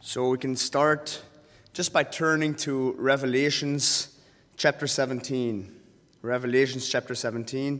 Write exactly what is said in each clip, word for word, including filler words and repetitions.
So we can start just by turning to Revelations chapter seventeen. Revelations chapter seventeen.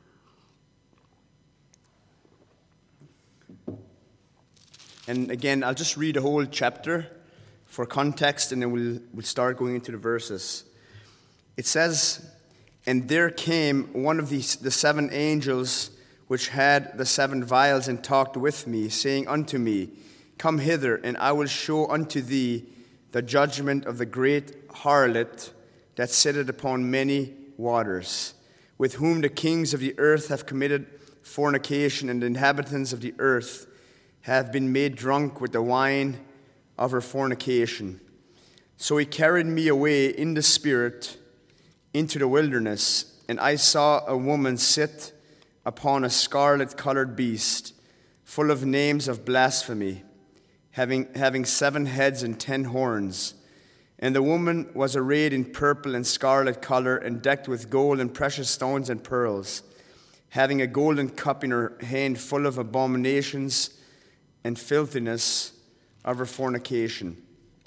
And again, I'll just read the whole chapter for context, and then we'll, we'll start going into the verses. It says, "And there came one of the, the seven angels which had the seven vials, and talked with me, saying unto me, Come hither, and I will show unto thee the judgment of the great harlot that sitteth upon many waters, with whom the kings of the earth have committed fornication, and the inhabitants of the earth have been made drunk with the wine of her fornication. So he carried me away in the spirit into the wilderness, and I saw a woman sit upon a scarlet-colored beast, full of names of blasphemy, having, having seven heads and ten horns. And the woman was arrayed in purple and scarlet color, and decked with gold and precious stones and pearls, having a golden cup in her hand full of abominations and filthiness of her fornication.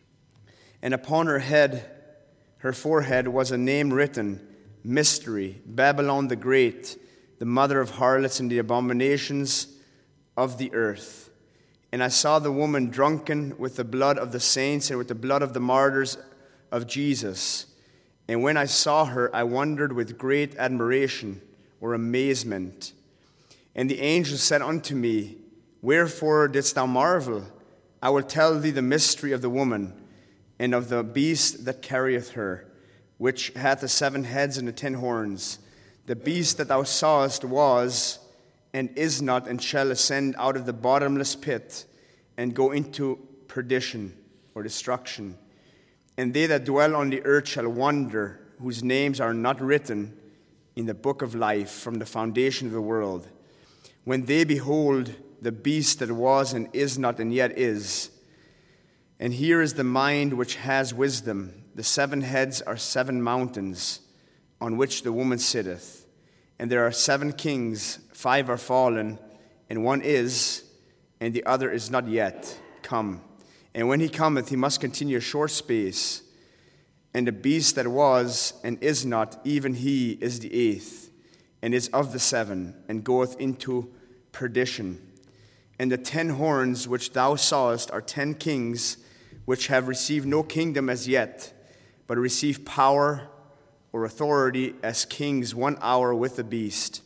And upon her head, her forehead, was a name written, Mystery, Babylon the Great, the mother of harlots and the abominations of the earth. And I saw the woman drunken with the blood of the saints and with the blood of the martyrs of Jesus. And when I saw her, I wondered with great admiration or amazement. And the angel said unto me, Wherefore didst thou marvel? I will tell thee the mystery of the woman and of the beast that carrieth her, which hath the seven heads and the ten horns. The beast that thou sawest was, and is not, and shall ascend out of the bottomless pit, and go into perdition, or destruction. And they that dwell on the earth shall wonder, whose names are not written in the book of life from the foundation of the world, when they behold the beast that was, and is not, and yet is. And here is the mind which has wisdom. The seven heads are seven mountains, on which the woman sitteth. And there are seven kings, five are fallen, and one is, and the other is not yet come. And when he cometh, he must continue a short space. And the beast that was, and is not, even he is the eighth, and is of the seven, and goeth into perdition. And the ten horns which thou sawest are ten kings, which have received no kingdom as yet, but receive power or authority as kings one hour with the beast.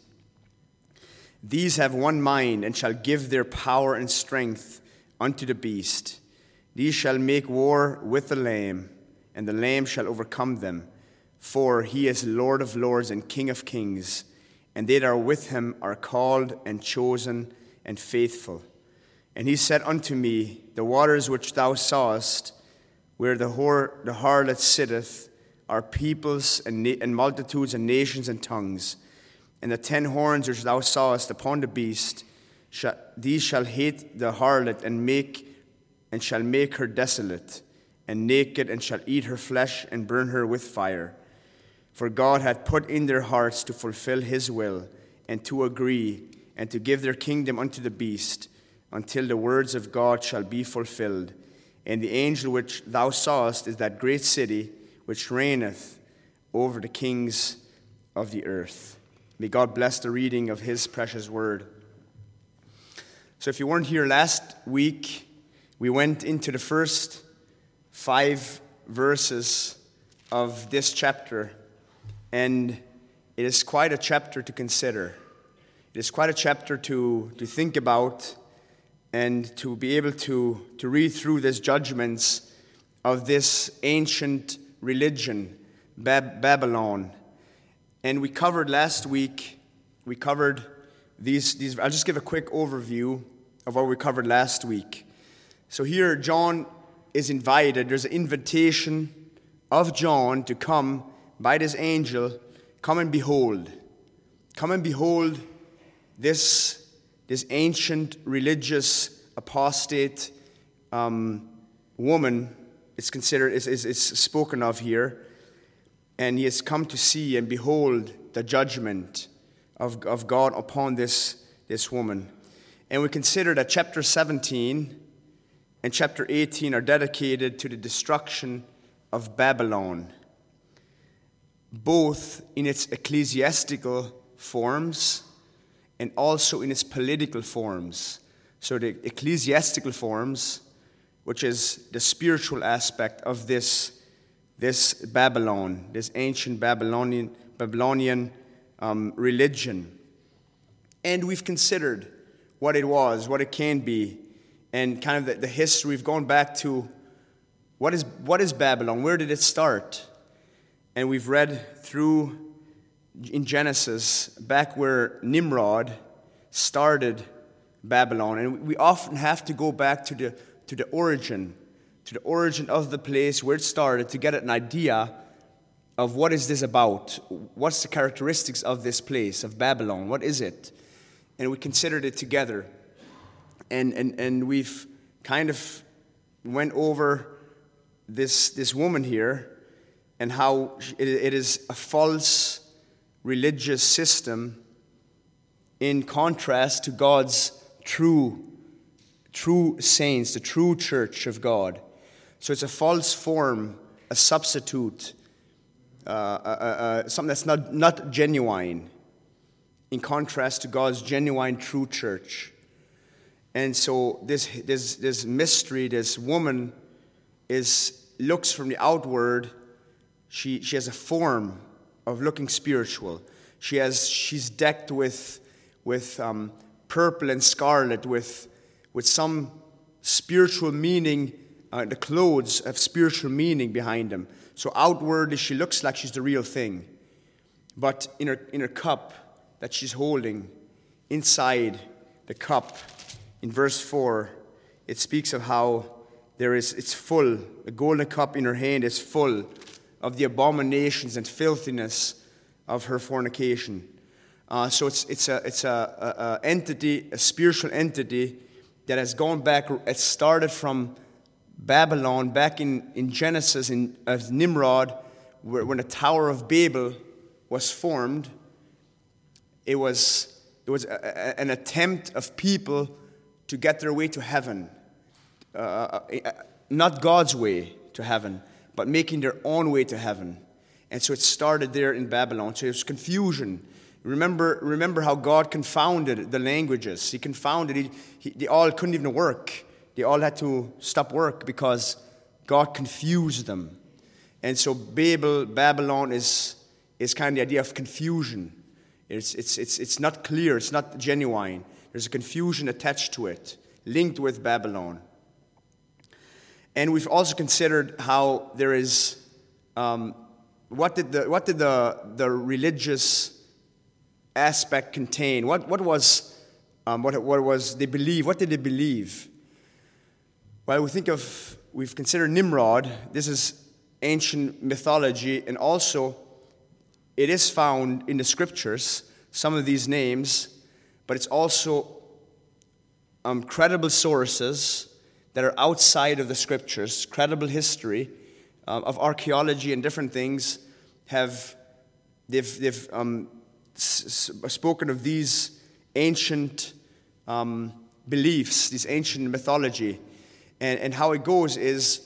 These have one mind, and shall give their power and strength unto the beast. These shall make war with the Lamb, and the Lamb shall overcome them. For he is Lord of lords and King of kings, and they that are with him are called and chosen and faithful. And he said unto me, The waters which thou sawest, where the, whore, the harlot sitteth, are peoples and, na- and multitudes and nations and tongues. And the ten horns which thou sawest upon the beast, shall, these shall hate the harlot, and make and shall make her desolate, and naked, and shall eat her flesh, and burn her with fire. For God hath put in their hearts to fulfill his will, and to agree, and to give their kingdom unto the beast, until the words of God shall be fulfilled. And the angel which thou sawest is that great city, which reigneth over the kings of the earth." May God bless the reading of his precious word. So if you weren't here last week, we went into the first five verses of this chapter, and it is quite a chapter to consider. It is quite a chapter to, to think about, and to be able to, to read through these judgments of this ancient religion, Bab- Babylon. And we covered last week, we covered these, these, I'll just give a quick overview of what we covered last week. So here, John is invited, there's an invitation of John to come by this angel, come and behold. Come and behold this, this ancient religious apostate um, woman is considered, is, is, is spoken of here. And he has come to see and behold the judgment of, of God upon this, this woman. And we consider that chapter seventeen and chapter eighteen are dedicated to the destruction of Babylon, both in its ecclesiastical forms and also in its political forms. So the ecclesiastical forms, which is the spiritual aspect of this, this Babylon, this ancient Babylonian, Babylonian um, religion. And we've considered what it was, what it can be, and kind of the, the history. We've gone back to what is what is Babylon? Where did it start? And we've read through in Genesis, back where Nimrod started Babylon. And we often have to go back to the to the origin, to the origin of the place where it started to get an idea of what is this about? What's the characteristics of this place, of Babylon? What is it? And we considered it together. And and, and we've kind of went over this, this woman here and how it, it is a false religious system in contrast to God's true, true saints, the true church of God. So it's a false form, a substitute, uh, uh, uh, something that's not, not genuine, in contrast to God's genuine true church. And so this this this mystery, this woman, is looks from the outward. She she has a form of looking spiritual. She has she's decked with with um, purple and scarlet, with with some spiritual meaning. Uh, the clothes have spiritual meaning behind them. So outwardly, she looks like she's the real thing, but in her in her cup that she's holding, inside the cup, in verse four, it speaks of how there is it's full. The golden cup in her hand is full of the abominations and filthiness of her fornication. Uh, so it's it's a it's a, a, a entity, a spiritual entity that has gone back. It started from Babylon, back in, in Genesis, in as Nimrod, where, when the Tower of Babel was formed. It was it was a, a, an attempt of people to get their way to heaven, uh, not God's way to heaven, but making their own way to heaven. And so it started there in Babylon. So it was confusion. Remember, remember how God confounded the languages. He confounded. He, he, they all couldn't even work. They all had to stop work because God confused them. And so Babel, Babylon is is kind of the idea of confusion. It's it's it's it's not clear. It's not genuine. There's a confusion attached to it, linked with Babylon. And we've also considered how there is um, what did the what did the the religious aspect contain? What what was um, what what was they believe? What did they believe? Well, we think of we've considered Nimrod. This is ancient mythology, and also it is found in the scriptures. Some of these names. But it's also um, credible sources that are outside of the scriptures, credible history um, of archaeology and different things have they've they've um, s- spoken of these ancient um, beliefs, this ancient mythology, and and how it goes is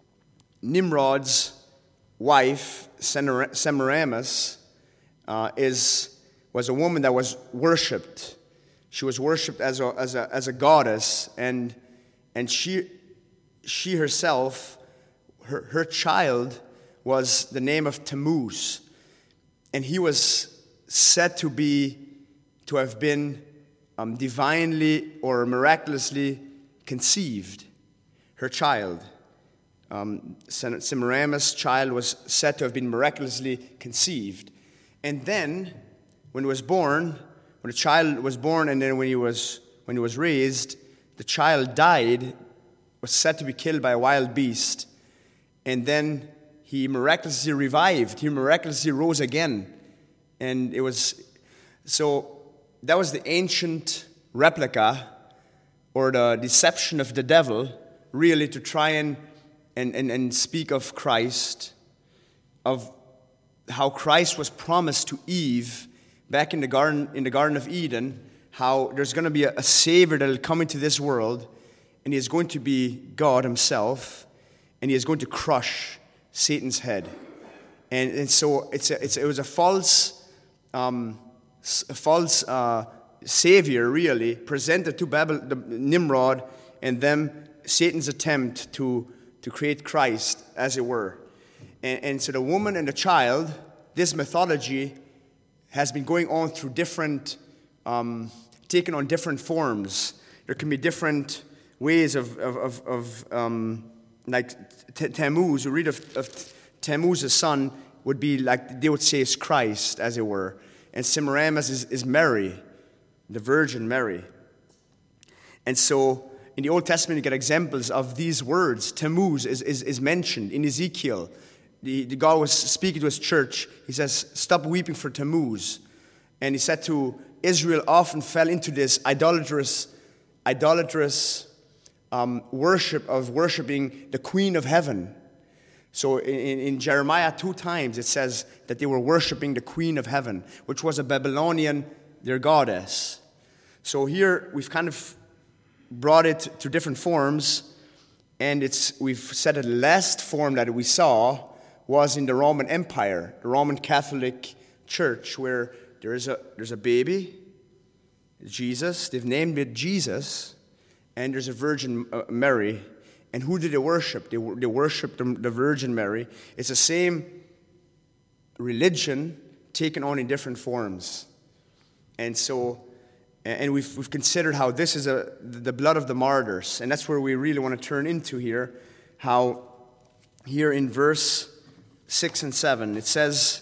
Nimrod's wife Semiramis uh, is was a woman that was worshipped. She was worshipped as a as a as a goddess, and and she she herself, her her child was the name of Tammuz, and he was said to be to have been um, divinely or miraculously conceived. Her child, um, Semiramis' child, was said to have been miraculously conceived, and then when he was born. When the child was born, and then when he was when he was raised, the child died, was said to be killed by a wild beast, and then he miraculously revived. He miraculously rose again, and it was so that was the ancient replica or the deception of the devil, really, to try and and and, and speak of Christ, of how Christ was promised to Eve. Back in the garden, in the Garden of Eden, how there's going to be a, a Savior that will come into this world, and he is going to be God himself, and he is going to crush Satan's head. And, and so it's a, it's, it was a false, um, a false uh, savior, really, presented to Babel, the, Nimrod, and them, Satan's attempt to, to create Christ, as it were. And, and so the woman and the child, this mythology has been going on through different, um, taken on different forms. There can be different ways of, of, of, of um, like T- Tammuz, you read of, of Tammuz's son would be like, they would say is Christ, as it were. And Semiramis is, is Mary, the Virgin Mary. And so in the Old Testament, you get examples of these words. Tammuz is, is, is mentioned in Ezekiel. The, the God was speaking to his church. He says, stop weeping for Tammuz. And he said to Israel often fell into this idolatrous, idolatrous um, worship of worshiping the Queen of Heaven. So in, in Jeremiah two times it says that they were worshiping the Queen of Heaven, which was a Babylonian, their goddess. So here we've kind of brought it to different forms, and it's we've said that the last form that we saw was in the Roman Empire, the Roman Catholic Church, where there is a there's a baby, Jesus. They've named it Jesus, and there's a Virgin uh, Mary. And who did they worship? They they worshiped the, the Virgin Mary. It's the same religion taken on in different forms, and so. And we've, we've considered how this is a, the blood of the martyrs. And that's where we really want to turn into here. How here in verse six and seven, it says,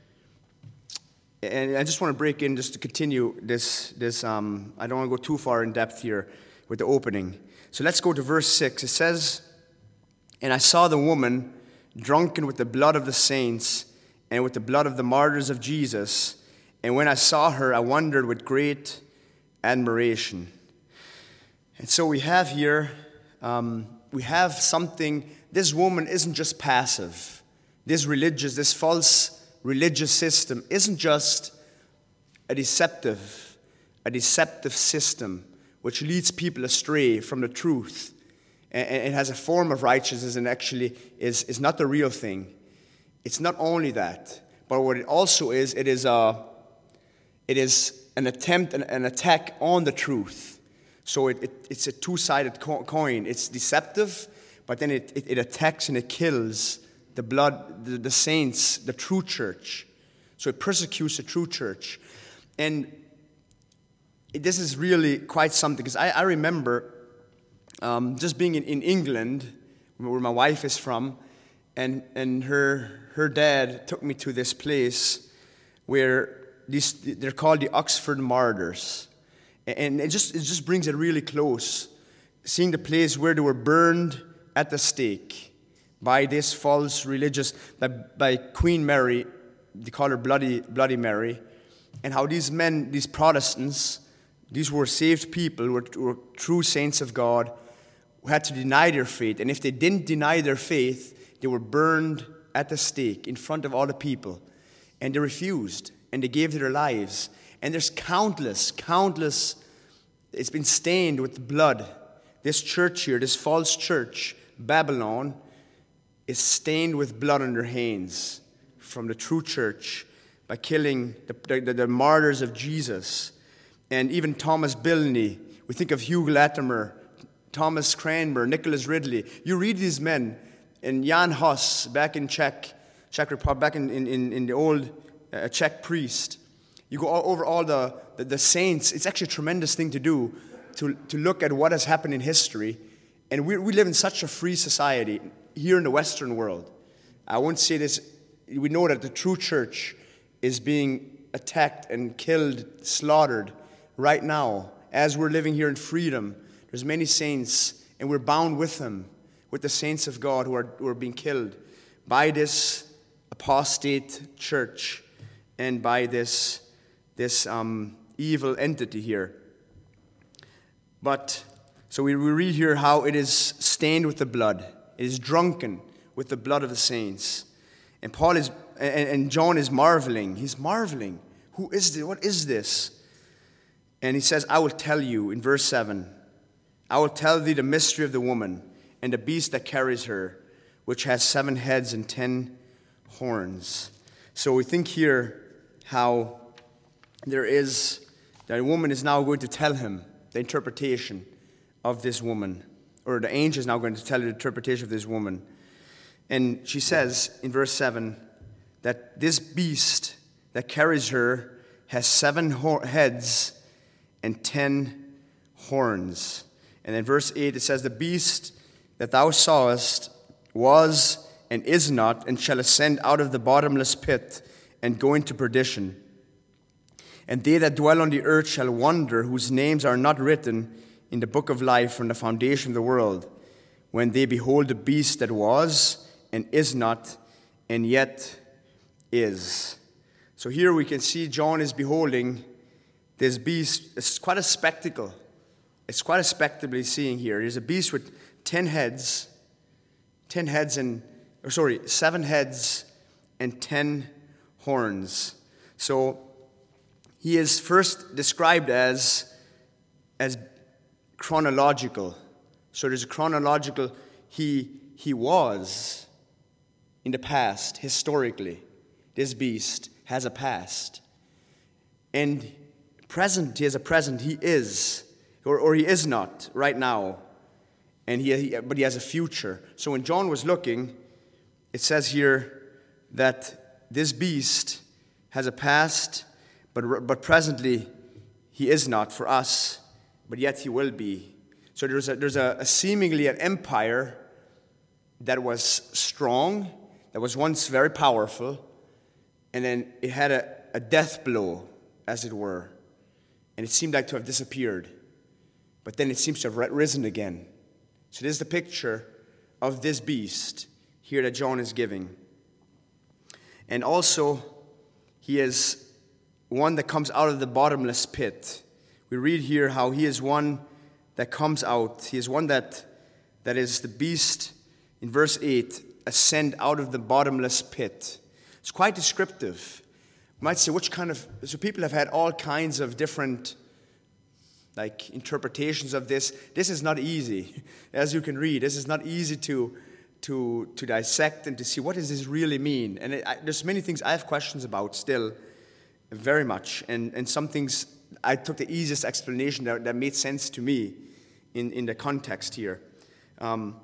and I just want to break in just to continue this. this um, I don't want to go too far in depth here with the opening. So let's go to verse six. It says, and I saw the woman drunken with the blood of the saints and with the blood of the martyrs of Jesus. And when I saw her, I wondered with great admiration. And so we have here, um, we have something, this woman isn't just passive. This religious, this false religious system isn't just a deceptive, a deceptive system which leads people astray from the truth. And it has a form of righteousness and actually is, is not the real thing. It's not only that, but what it also is, it is a, it is an attempt, an, an attack on the truth. So it, it, it's a two-sided co- coin. It's deceptive, but then it, it, it attacks and it kills the blood, the, the saints, the true church. So it persecutes the true church. And it, this is really quite something, because I, I remember um, just being in, in England, where my wife is from, and, and her, her dad took me to this place where These, they're called the Oxford Martyrs. And it just, it just brings it really close, seeing the place where they were burned at the stake by this false religious, by, by Queen Mary, they call her Bloody, Bloody Mary, and how these men, these Protestants, these were saved people, were, were true saints of God, who had to deny their faith. And if they didn't deny their faith, they were burned at the stake in front of all the people. And they refused. And they gave their lives. And there's countless, countless, it's been stained with blood. This church here, this false church, Babylon, is stained with blood on their hands from the true church by killing the, the, the martyrs of Jesus. And even Thomas Bilney, we think of Hugh Latimer, Thomas Cranmer, Nicholas Ridley. You read these men, and Jan Hus, back in Czech, Czech Republic, back in, in, in the old a Czech priest. You go all over all the, the, the saints. It's actually a tremendous thing to do, to, to look at what has happened in history. And we, we live in such a free society here in the Western world. I won't say this. We know that the true church is being attacked and killed, slaughtered right now. As we're living here in freedom, there's many saints, and we're bound with them, with the saints of God who are, who are being killed by this apostate church. And by this, this um, evil entity here. But, so we, we read here how it is stained with the blood. It is drunken with the blood of the saints. And Paul is, and, and John is marveling. He's marveling. Who is this? What is this? And he says, I will tell you, in verse seven, I will tell thee the mystery of the woman and the beast that carries her, which has seven heads and ten horns. So we think here how there is, that a woman is now going to tell him the interpretation of this woman, or the angel is now going to tell the interpretation of this woman. And she says in verse seven that this beast that carries her has seven ho- heads and ten horns. And in verse eight it says, the beast that thou sawest was and is not, and shall ascend out of the bottomless pit and go into perdition. And they that dwell on the earth shall wonder, whose names are not written in the book of life from the foundation of the world, when they behold the beast that was and is not, and yet is. So here we can see John is beholding this beast. It's quite a spectacle. It's quite a spectacle he's seeing here. There's a beast with ten heads, ten heads and, or sorry, seven heads and ten horns. So he is first described as, as chronological. So there's a chronological, he, he was in the past, historically. This beast has a past. And present, he has a present, he is, or, or he is not right now. And he, he, but he has a future. So when John was looking, it says here that this beast has a past, but, but presently he is not for us, but yet he will be. So there's a, there's a, a seemingly an empire that was strong, that was once very powerful, and then it had a, a death blow, as it were, and it seemed like to have disappeared. But then it seems to have risen again. So this is the picture of this beast here that John is giving. And also, he is one that comes out of the bottomless pit. We read here how he is one that comes out. He is one that, that is the beast, in verse eight, ascend out of the bottomless pit. It's quite descriptive. You might say, which kind of, so people have had all kinds of different like interpretations of this. This is not easy, as you can read. This is not easy to to to dissect and to see what does this really mean. And it, I, there's many things I have questions about still, very much. And and some things I took the easiest explanation that, that made sense to me in, in the context here. Um,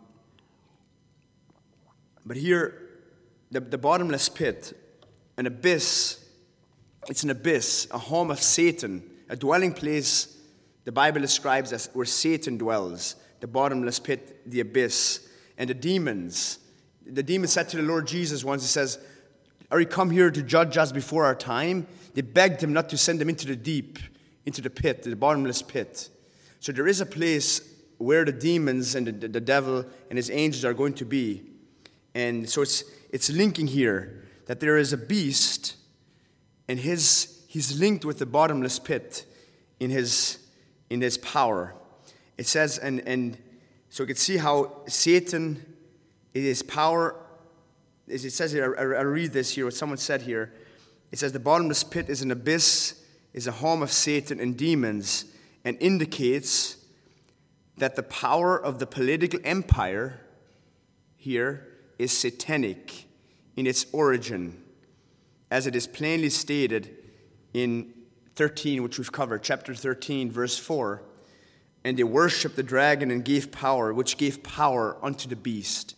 but here, the, the bottomless pit, an abyss. It's an abyss, a home of Satan, a dwelling place. The Bible describes as where Satan dwells, the bottomless pit, the abyss, and the demons. The demons said to the Lord Jesus once, he says, are you come here to judge us before our time? They begged him not to send them into the deep, into the pit, the bottomless pit. So there is a place where the demons and the, the devil and his angels are going to be. And so it's it's linking here that there is a beast, and his he's linked with the bottomless pit in his in his power. It says, and, and so you can see how Satan, in his power, as it says here, I, I read this here, what someone said here. It says, the bottomless pit is an abyss, is a home of Satan and demons, and indicates that the power of the political empire here is satanic in its origin, as it is plainly stated in thirteen, which we've covered, chapter thirteen, verse four. And they worshipped the dragon and gave power, which gave power unto the beast.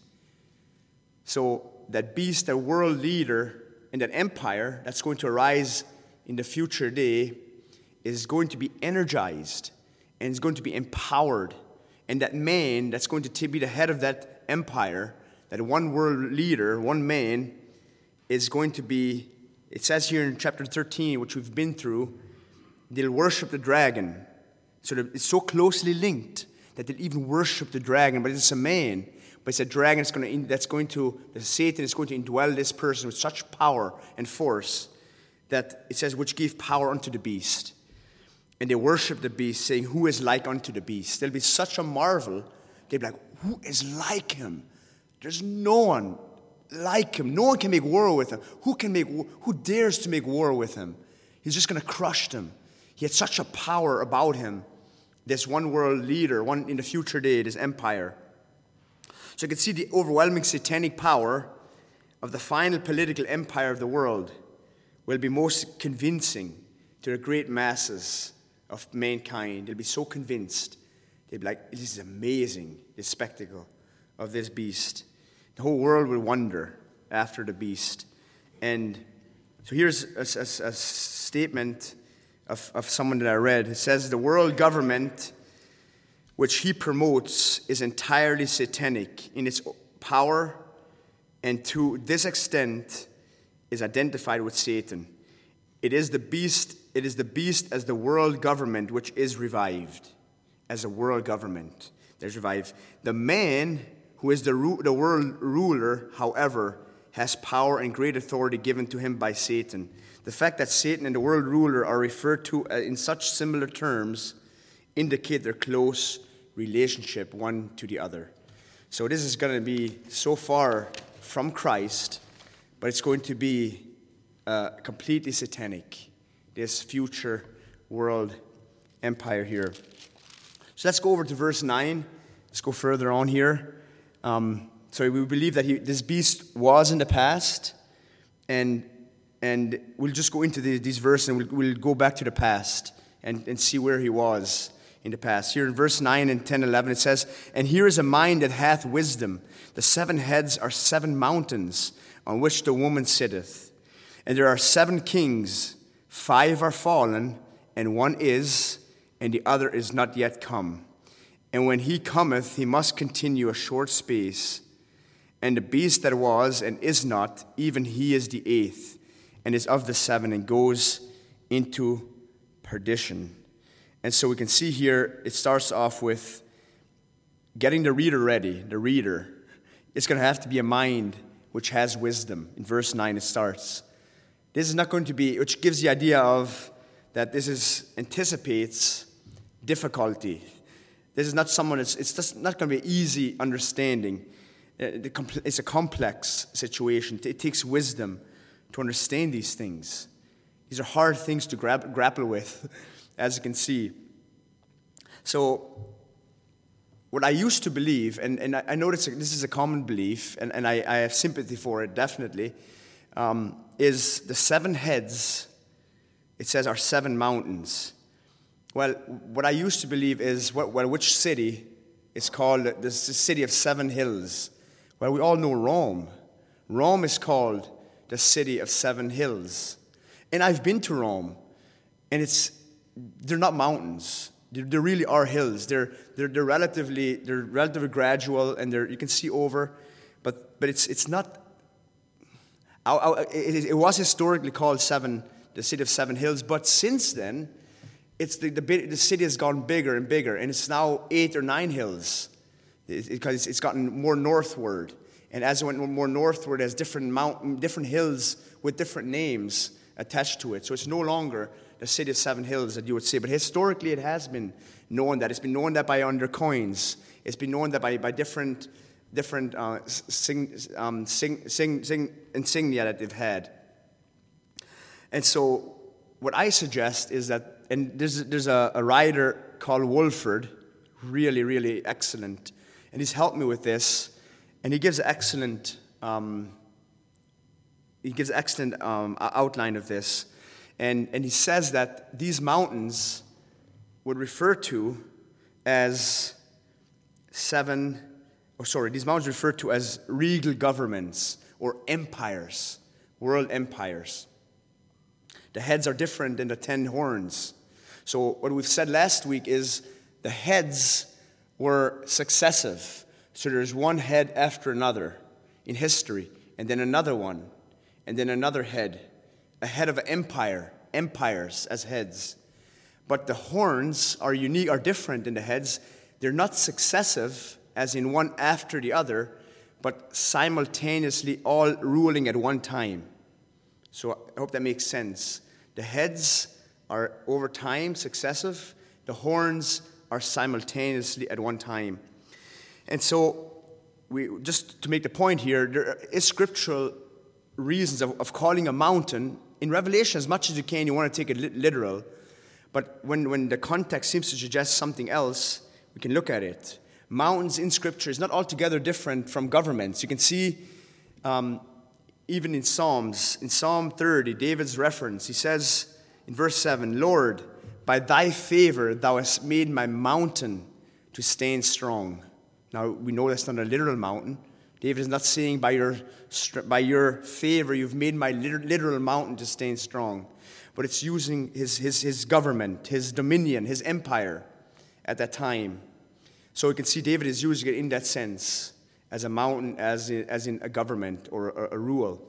So that beast, that world leader, and that empire that's going to arise in the future day is going to be energized and is going to be empowered. And that man that's going to be the head of that empire, that one world leader, one man, is going to be, it says here in chapter thirteen, which we've been through, they'll worship the dragon. So it's so closely linked that they'll even worship the dragon. But it's a man. But it's a dragon that's going to, that's going to, the Satan is going to indwell this person with such power and force that it says, which gave power unto the beast. And they worship the beast, saying, who is like unto the beast? There'll be such a marvel. They'll be like, who is like him? There's no one like him. No one can make war with him. Who can make? Who dares to make war with him? He's just going to crush them. He had such a power about him this one world leader, one in the future day, this empire. So you can see the overwhelming satanic power of the final political empire of the world will be most convincing to the great masses of mankind. They'll be so convinced. They'll be like, this is amazing, this spectacle of this beast. The whole world will wonder after the beast. And so here's a, a, a statement of, of someone that I read. It says, the world government which he promotes is entirely satanic in its power, and to this extent is identified with Satan. It is the beast, it is the beast as the world government which is revived. As a world government, there's revived. The man who is the, ru- the world ruler, however, has power and great authority given to him by Satan. The fact that Satan and the world ruler are referred to in such similar terms indicate their close relationship one to the other. So this is going to be so far from Christ, but it's going to be uh, completely satanic, this future world empire here. So let's go over to verse nine. Let's go further on here. Um, so we believe that he, this beast was in the past, and and we'll just go into the, these verses and we'll, we'll go back to the past and, and see where he was in the past. Here in verse nine and ten, eleven, it says, and here is a mind that hath wisdom. The seven heads are seven mountains on which the woman sitteth. And there are seven kings, five are fallen, and one is, and the other is not yet come. And when he cometh, he must continue a short space. And the beast that was and is not, even he is the eighth, and is of the seven, and goes into perdition. And so we can see here, it starts off with getting the reader ready, the reader. It's going to have to be a mind which has wisdom. In verse nine it starts. This is not going to be, which gives the idea of that this is anticipates difficulty. This is not someone, it's, it's just not going to be easy understanding. It's a complex situation. It takes wisdom to understand these things. These are hard things to grab, grapple with, as you can see. So, what I used to believe, and, and I know this, this is a common belief, and, and I, I have sympathy for it, definitely, um, is the seven heads, it says, are seven mountains. Well, what I used to believe is, well, which city is called the city of seven hills? Well, we all know Rome. Rome is called the city of seven hills. And I've been to Rome, and it's they're not mountains. There, there really are hills. They're they're they're relatively they're relatively gradual, and they're you can see over, but but it's it's not. I, I, it, it was historically called seven, the city of seven hills, but since then, it's the the, the city has gone bigger and bigger, and it's now eight or nine hills, because it, it's gotten more northward, and as it went more northward, there's different mountain, different hills with different names attached to it. So it's no longer the city of seven hills that you would say, but historically it has been known that. It's been known that by under coins. It's been known that by, by different different uh, sing, um, sing, sing, sing insignia that they've had. And so what I suggest is that, and there's, there's a, a writer called Wolford, really, really excellent, and he's helped me with this, and he gives an excellent, um, he gives an excellent um, outline of this. And, and he says that these mountains would refer to as seven, or sorry, these mountains refer to as regal governments or empires, world empires. The heads are different than the ten horns. So what we've said last week is the heads were successive. So there's one head after another in history, and then another one, and then another head. A head of an empire, empires as heads. But the horns are unique, are different than the heads. They're not successive, as in one after the other, but simultaneously all ruling at one time. So I hope that makes sense. The heads are over time successive. The horns are simultaneously at one time. And so, we just to make the point here, there is scriptural reasons of, of calling a mountain in Revelation, as much as you can, you want to take it literal, But when, when the context seems to suggest something else, we can look at it. Mountains in Scripture is not altogether different from governments. You can see um, even in Psalms, in Psalm thirty, David's reference, he says in verse seven, Lord, by thy favor thou hast made my mountain to stand strong. Now, we know that's not a literal mountain. David is not saying by your, by your favor you've made my literal mountain to stand strong. But it's using his, his, his government, his dominion, his empire at that time. So we can see David is using it in that sense, as a mountain, as in, as in a government or a, a rule.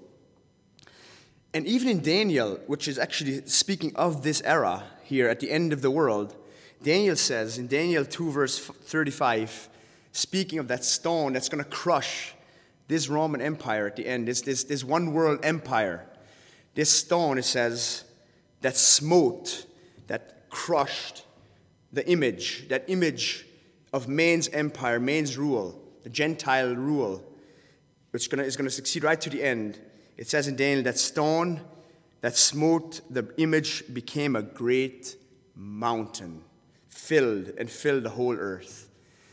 And even in Daniel, which is actually speaking of this era here at the end of the world, Daniel says in Daniel two verse thirty-five, speaking of that stone that's going to crush this Roman Empire at the end, this, this, this one world empire, this stone, it says, that smote, that crushed the image, that image of man's empire, man's rule, the Gentile rule, which is going to succeed right to the end. It says in Daniel, that stone that smote the image became a great mountain, filled and filled the whole earth.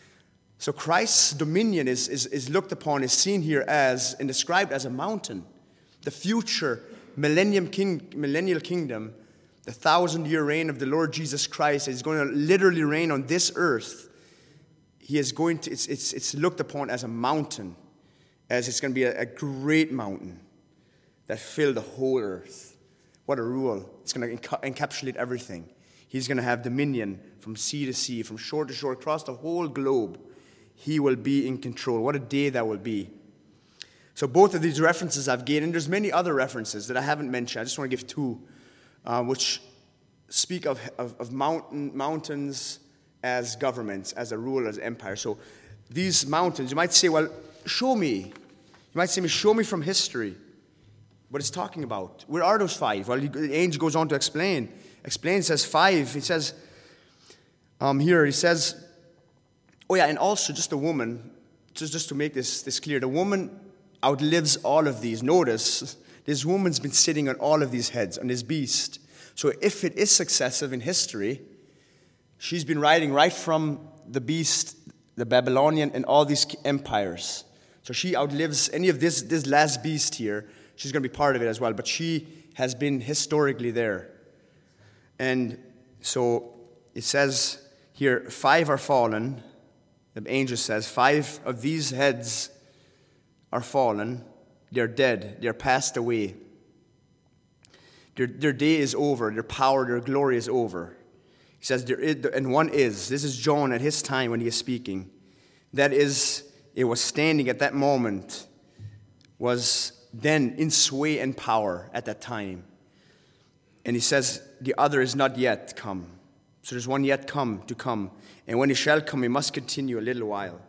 So Christ's dominion is, is, is looked upon, is seen here as, and described as a mountain. The future millennium king, millennial kingdom, the thousand-year reign of the Lord Jesus Christ is going to literally reign on this earth. He is going to, it's, it's, it's looked upon as a mountain, as it's going to be a, a great mountain that filled the whole earth. What a rule. It's going to enca- encapsulate everything. He's going to have dominion from sea to sea, from shore to shore, across the whole globe. He will be in control. What a day that will be. So both of these references I've given, and there's many other references that I haven't mentioned. I just want to give two, uh, which speak of, of, of mountain, mountains as governments, as a rule, as empire. So these mountains, you might say, well, show me. You might say, show me from history what it's talking about. Where are those five? Well, the angel goes on to explain. Explain, says five. He says, um, here, he says, oh yeah, and also just a woman, just, just to make this, this clear, the woman outlives all of these. Notice, this woman's been sitting on all of these heads, on this beast. So if it is successive in history, she's been riding right from the beast, the Babylonian, and all these empires. So she outlives any of this, this last beast here. She's going to be part of it as well, but she has been historically there. And so it says here, five are fallen. The angel says, five of these heads are fallen. They're dead. They're passed away. Their, their day is over. Their power, their glory is over. He says, there is, and one is. This is John at his time when he is speaking. That is, it was standing at that moment, was then in sway and power at that time. And he says, the other is not yet come. So there's one yet come to come. And when he shall come, he must continue a little while.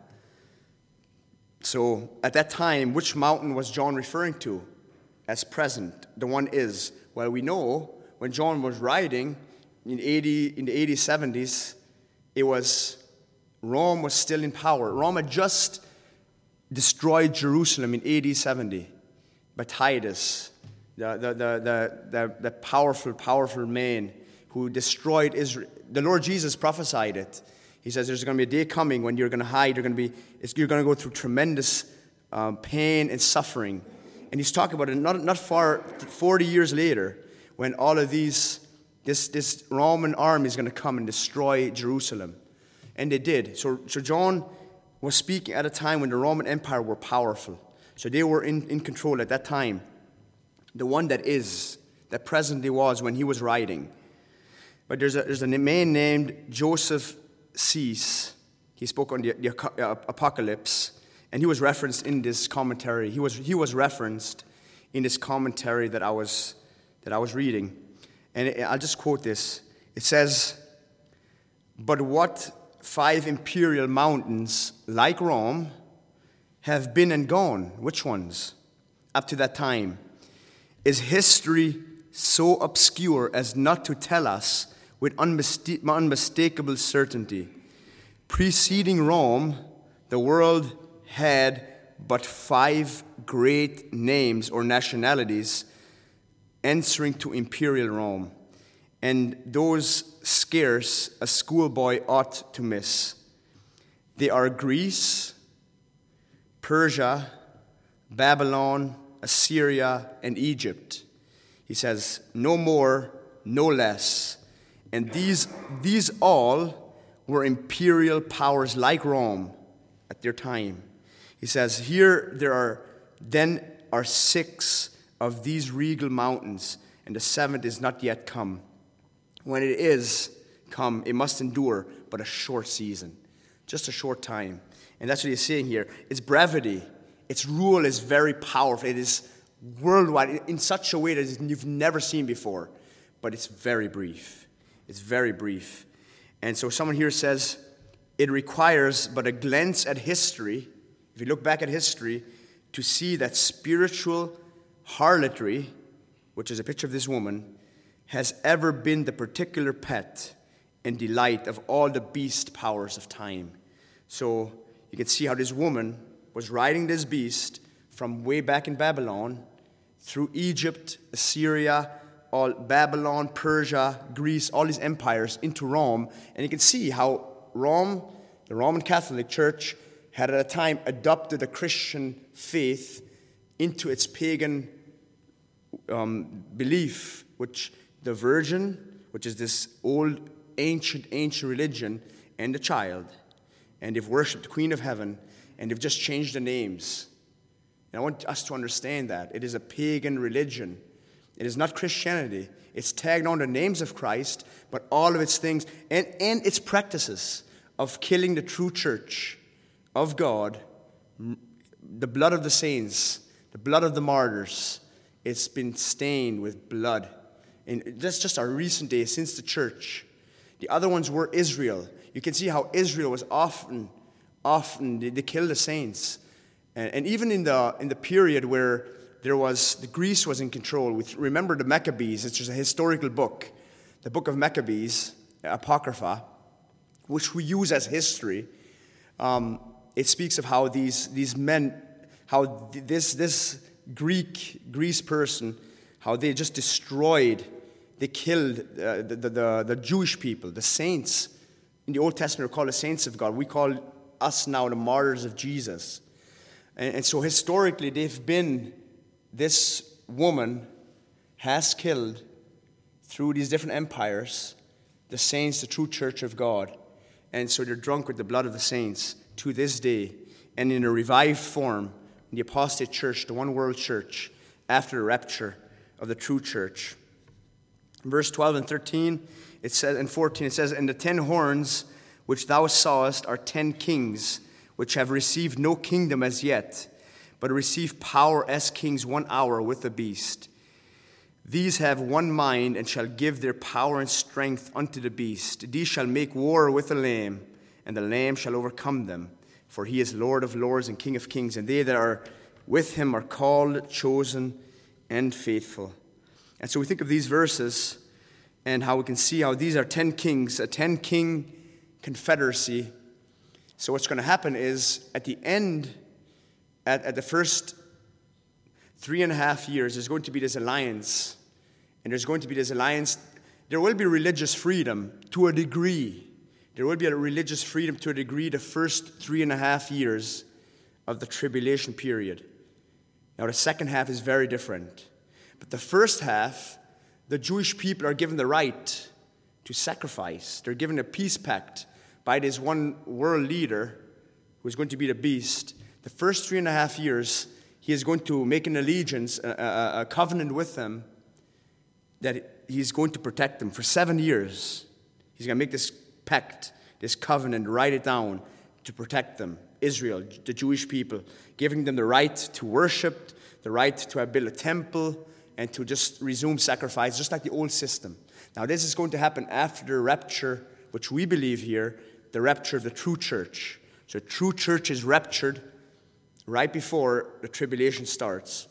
So at that time, which mountain was John referring to as present? The one is. Well, we know when John was writing in eighty in the eighties, seventies, it was Rome was still in power. Rome had just destroyed Jerusalem in A D seventy by Titus, the the the the, the, the powerful, powerful man who destroyed Israel. The Lord Jesus prophesied it. He says there's going to be a day coming when you're going to hide. You're going to be, you're going to go through tremendous um, pain and suffering. And he's talking about it not not far, forty years later, when all of these, this this Roman army is going to come and destroy Jerusalem, and they did. So so John was speaking at a time when the Roman Empire were powerful. So they were in, in control at that time. The one that is, that presently was when he was writing. But there's a there's a man named Joseph Cease. He spoke on the, the Apocalypse, and he was referenced in this commentary. He was he was referenced in this commentary that I was that I was reading, and it, I'll just quote this. It says, "But what five imperial mountains, like Rome, have been and gone? Which ones? Up to that time, is history so obscure as not to tell us with unmista- unmistakable certainty. Preceding Rome, the world had but five great names or nationalities answering to imperial Rome. and those scarce a schoolboy ought to miss. They are Greece, Persia, Babylon, Assyria, and Egypt. He says, no more, no less. And these, these all were imperial powers like Rome at their time. He says, here there are then are six of these regal mountains, and the seventh is not yet come. When it is come, it must endure but a short season, just a short time. And that's what he's saying here. Its brevity, its rule is very powerful. It is worldwide in such a way that you've never seen before. But it's very brief. It's very brief. And so someone here says, it requires but a glance at history, if you look back at history, to see that spiritual harlotry, which is a picture of this woman, has ever been the particular pet and delight of all the beast powers of time. So you can see how this woman was riding this beast from way back in Babylon through Egypt, Assyria, all Babylon, Persia, Greece, all these empires into Rome. And you can see how Rome, the Roman Catholic Church, had at a time adopted the Christian faith into its pagan um, belief, which the Virgin, which is this old, ancient, ancient religion, and the child. And they've worshipped the Queen of Heaven, and they've just changed the names. And I want us to understand that. It is a pagan religion. It is not Christianity. It's tagged on the names of Christ, but all of its things, and, and its practices of killing the true church of God, the blood of the saints, the blood of the martyrs, it's been stained with blood. And that's just our recent days since the church. The other ones were Israel. You can see how Israel was often, often, they, they killed the saints. And, and even in the in the period where there was, the Greece was in control, we remember the Maccabees, it's just a historical book, the book of Maccabees, Apocrypha, which we use as history. Um, it speaks of how these these men, how this this Greek, Greece person, how they just destroyed, they killed uh, the, the, the Jewish people, the saints. In the Old Testament, we're called the saints of God. We call us now the martyrs of Jesus. And, and so historically, they've been, this woman has killed, through these different empires, the saints, the true church of God. And so they're drunk with the blood of the saints to this day. And in a revived form, in the apostate church, the one world church, after the rapture of the true church. Verse twelve and thirteen, it says, and fourteen, it says, and the ten horns which thou sawest are ten kings, which have received no kingdom as yet, but receive power as kings one hour with the beast. These have one mind, and shall give their power and strength unto the beast. These shall make war with the Lamb, and the Lamb shall overcome them. For he is Lord of lords and King of kings, and they that are with him are called, chosen, and faithful. And so we think of these verses and how we can see how these are ten kings, a ten-king confederacy. So what's going to happen is at the end, at, at the first three and a half years, there's going to be this alliance. And there's going to be this alliance. There will be religious freedom to a degree. There will be a religious freedom to a degree the first three and a half years of the tribulation period. Now, the second half is very different. But the first half, the Jewish people are given the right to sacrifice. They're given a peace pact by this one world leader who is going to be the beast. The first three and a half years, he is going to make an allegiance, a, a, a covenant with them, that he's going to protect them for seven years. He's going to make this pact, this covenant, write it down to protect them, Israel, the Jewish people, giving them the right to worship, the right to have built a temple, and to just resume sacrifice, just like the old system. Now, this is going to happen after the rapture, which we believe here, the rapture of the true church. So the true church is raptured right before the tribulation starts.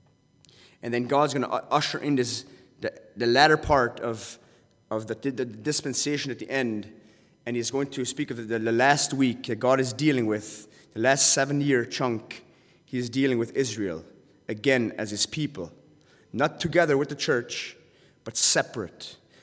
And then God's going to usher in this, the, the latter part of, of the, the dispensation at the end, and he's going to speak of the, the last week that God is dealing with, the last seven-year chunk. He is dealing with Israel, again, as his people. Not together with the church, but separate.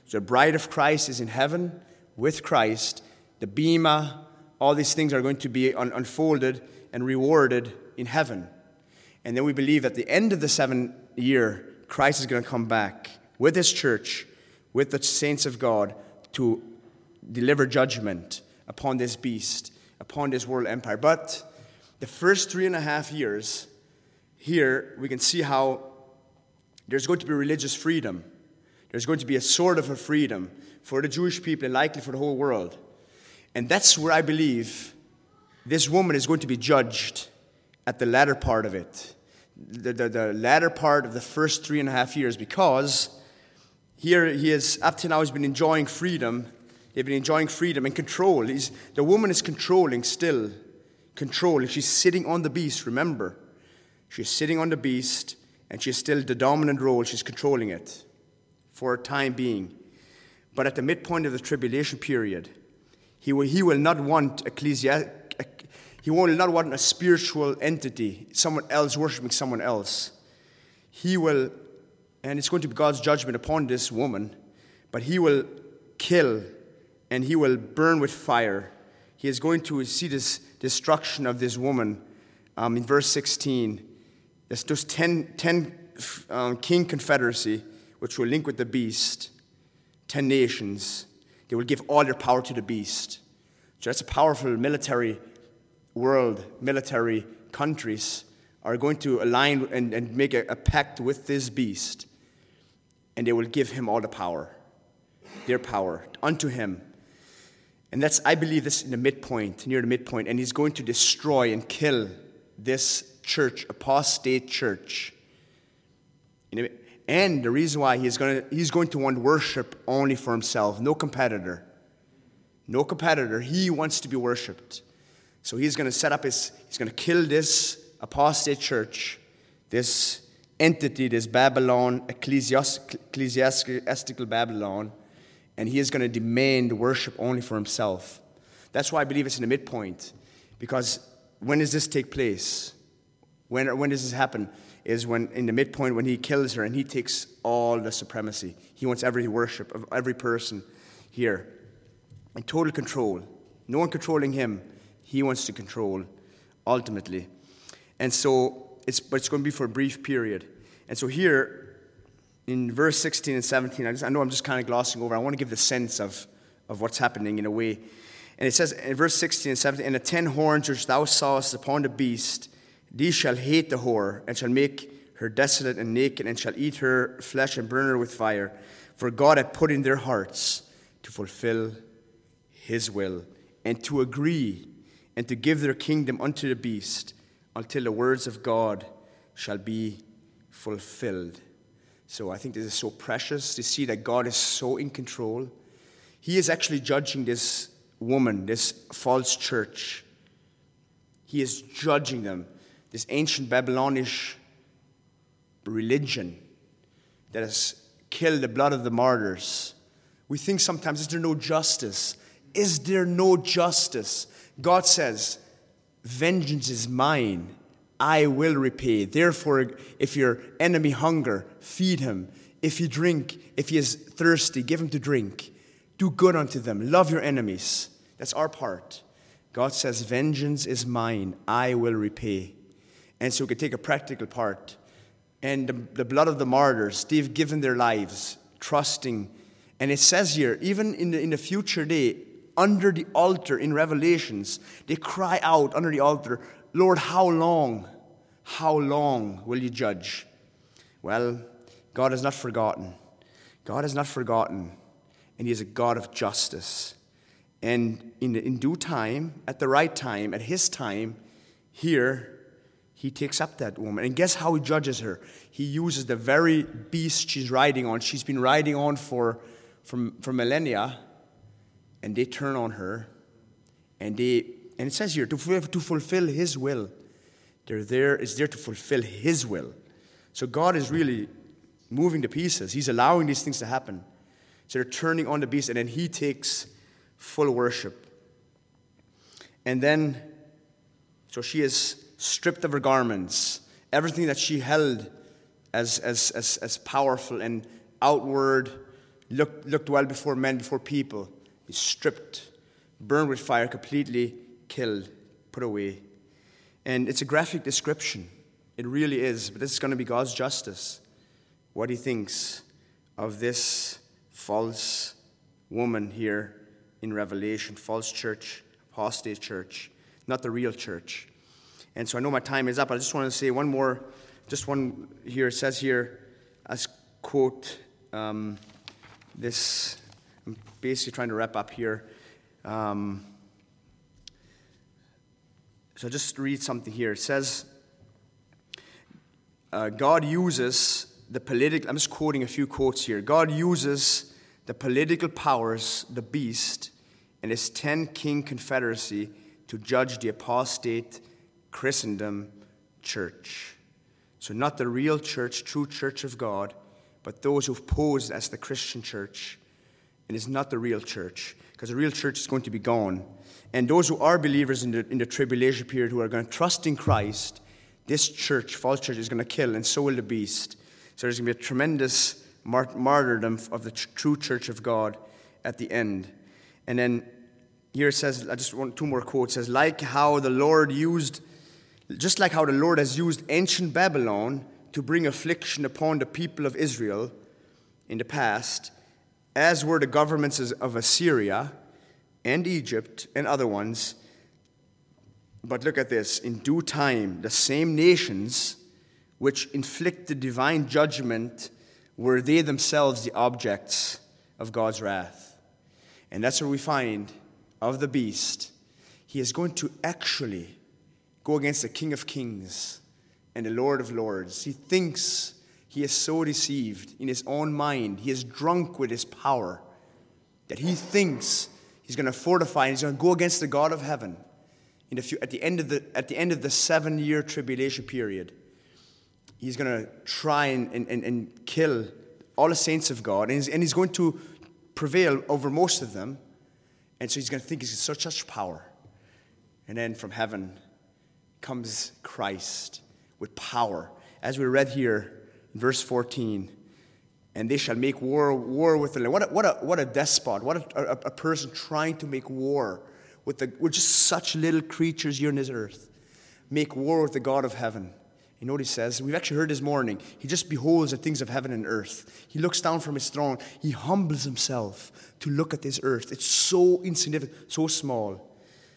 So the bride of Christ is in heaven with Christ. The bema, all these things are going to be un- unfolded and rewarded in heaven. And then we believe at the end of the seventh year, Christ is going to come back with his church, with the saints of God, to deliver judgment upon this beast, upon this world empire. But the first three and a half years, here we can see how there's going to be religious freedom. There's going to be a sort of a freedom for the Jewish people and likely for the whole world. And that's where I believe this woman is going to be judged at the latter part of it. The, the, the latter part of the first three and a half years, because here he is, up to now he's been enjoying freedom. They've been enjoying freedom and control. He's, the woman is controlling still. Controlling. She's sitting on the beast, remember. She's sitting on the beast, and she's still the dominant role. She's controlling it for a time being. But at the midpoint of the tribulation period, he will, he will not want ecclesia, he will not want a spiritual entity, someone else worshiping someone else. He will, and it's going to be God's judgment upon this woman, but he will kill and he will burn with fire. He is going to see this destruction of this woman um, in verse sixteen. There's those ten, ten um, king confederacy, which will link with the beast, ten nations. They will give all their power to the beast. So that's a powerful military world, military countries are going to align and, and make a, a pact with this beast, and they will give him all the power, their power, unto him. And that's, I believe, this in the midpoint, near the midpoint, and he's going to destroy and kill this church, apostate church. And the reason why he's going to, he's going to want worship only for himself, no competitor. No competitor. He wants to be worshipped. So he's going to set up his, he's going to kill this apostate church, this entity, this Babylon, ecclesiastical Babylon, and he is going to demand worship only for himself. That's why I believe it's in the midpoint, because when does this take place? When, when does this happen? Is when in the midpoint when he kills her and he takes all the supremacy. He wants every worship of every person here in total control. No one controlling him. He wants to control ultimately. And so it's but it's going to be for a brief period. And so here in verse sixteen and seventeen, I, just, I know I'm just kind of glossing over. I want to give the sense of, of what's happening in a way. And it says in verse sixteen and seventeen, and the ten horns which thou sawest upon the beast, these shall hate the whore, and shall make her desolate and naked, and shall eat her flesh and burn her with fire. For God hath put in their hearts to fulfill his will, and to agree, and to give their kingdom unto the beast, until the words of God shall be fulfilled. So I think this is so precious to see that God is so in control. He is actually judging this woman, this false church. He is judging them. This ancient Babylonish religion that has killed the blood of the martyrs. We think sometimes, is there no justice? Is there no justice? God says, vengeance is mine. I will repay. Therefore, if your enemy hunger, feed him. If he drink, if he is thirsty, give him to drink. Do good unto them. Love your enemies. That's our part. God says, vengeance is mine. I will repay. And so we can take a practical part. And the, the blood of the martyrs, they've given their lives, trusting. And it says here, even in the, in the future day, under the altar in Revelations, they cry out under the altar, Lord, how long, how long will you judge? Well, God has not forgotten. God has not forgotten. And he is a God of justice. And in, in due time, at the right time, at his time, here, he takes up that woman. And guess how he judges her? He uses the very beast she's riding on. She's been riding on for, for, for millennia. And they turn on her. And they and it says here, to, to fulfill his will. They're there, it's there to fulfill his will. So God is really moving the pieces. He's allowing these things to happen. So they're turning on the beast, and then he takes full worship. And then, so she is stripped of her garments. Everything that she held as, as, as, as powerful and outward looked, looked well before men, before people, be stripped, burned with fire, completely killed, put away. And it's a graphic description. It really is. But this is going to be God's justice. What he thinks of this false woman here in Revelation, false church, apostate church, not the real church. And so I know my time is up. I just want to say one more, just one here. It says here, as quote, um, this, I'm basically trying to wrap up here. Um, so I'll just read something here. It says, uh, God uses the political, I'm just quoting a few quotes here. God uses the political powers, the beast, and his ten-king confederacy to judge the apostate Christendom church. So not the real church, true church of God, but those who've posed as the Christian church, and it's not the real church, because the real church is going to be gone. And those who are believers in the, in the tribulation period, who are going to trust in Christ, this church, false church, is going to kill, and so will the beast. So there's going to be a tremendous mart- martyrdom of the tr- true church of God at the end. And then here it says, I just want two more quotes. It says, like how the Lord used, just like how the Lord has used ancient Babylon to bring affliction upon the people of Israel in the past, as were the governments of Assyria and Egypt and other ones. But look at this. In due time, the same nations which inflicted divine judgment were they themselves the objects of God's wrath. And that's what we find of the beast. He is going to actually go against the King of Kings and the Lord of Lords. He thinks he is so deceived in his own mind. He is drunk with his power that he thinks he's going to fortify and he's going to go against the God of heaven in the few, at the end of the at the end of the seven-year tribulation period. He's going to try and, and, and kill all the saints of God, and he's, and he's going to prevail over most of them. And so he's going to think he's got such, such power. And then from heaven comes Christ with power. As we read here in verse fourteen, and they shall make war war with the land. What a, what a, what a despot, what a, a, a person trying to make war with, the, with just such little creatures here on this earth. Make war with the God of heaven. You know what he says? We've actually heard this morning. He just beholds the things of heaven and earth. He looks down from his throne. He humbles himself to look at this earth. It's so insignificant, so small.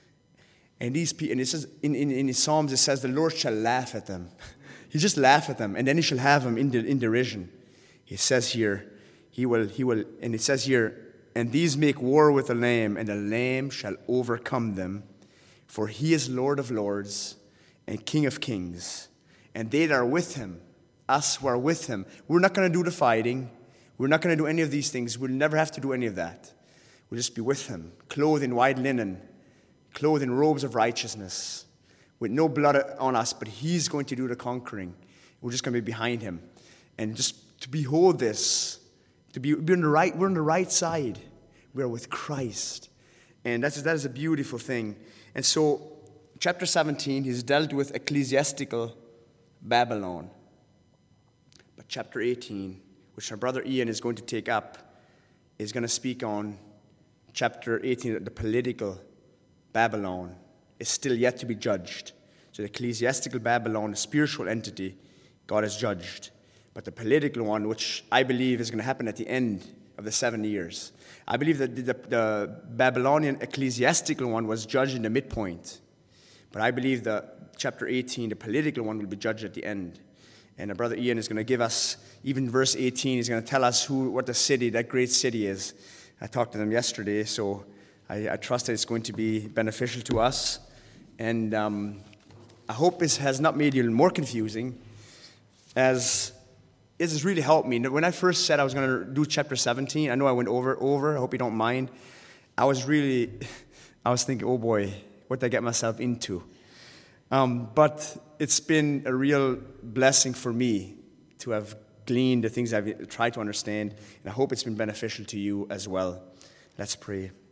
And these people, and it says in, in, in his Psalms, it says, the Lord shall laugh at them. He just laugh at them, and then he shall have them in, de, in derision. He says here, he will, he will, and it says here, and these make war with the Lamb, and the Lamb shall overcome them, for he is Lord of lords and King of kings. And they that are with him, us who are with him, we're not going to do the fighting. We're not going to do any of these things. We'll never have to do any of that. We'll just be with him, clothed in white linen, clothed in robes of righteousness, with no blood on us, but he's going to do the conquering. We're just going to be behind him. And just to behold this, to be, be on the right, we're on the right side. We're with Christ. And that's, that is a beautiful thing. And so, chapter seventeen, he's dealt with ecclesiastical Babylon. But chapter eighteen, which our brother Ian is going to take up, is going to speak on chapter eighteen, the political Babylon is still yet to be judged. So the ecclesiastical Babylon, the spiritual entity, God has judged. But the political one, which I believe is going to happen at the end of the seven years. I believe that the, the, the Babylonian ecclesiastical one was judged in the midpoint. But I believe that chapter eighteen, the political one, will be judged at the end. And our brother Ian is going to give us, even verse eighteen, he's going to tell us who, what the city, that great city is. I talked to them yesterday, so I, I trust that it's going to be beneficial to us. And um, I hope this has not made you more confusing, as this has really helped me. When I first said I was going to do chapter seventeen, I know I went over, over, I hope you don't mind. I was really, I was thinking, oh boy, what did I get myself into? Um, but it's been a real blessing for me to have gleaned the things I've tried to understand, and I hope it's been beneficial to you as well. Let's pray.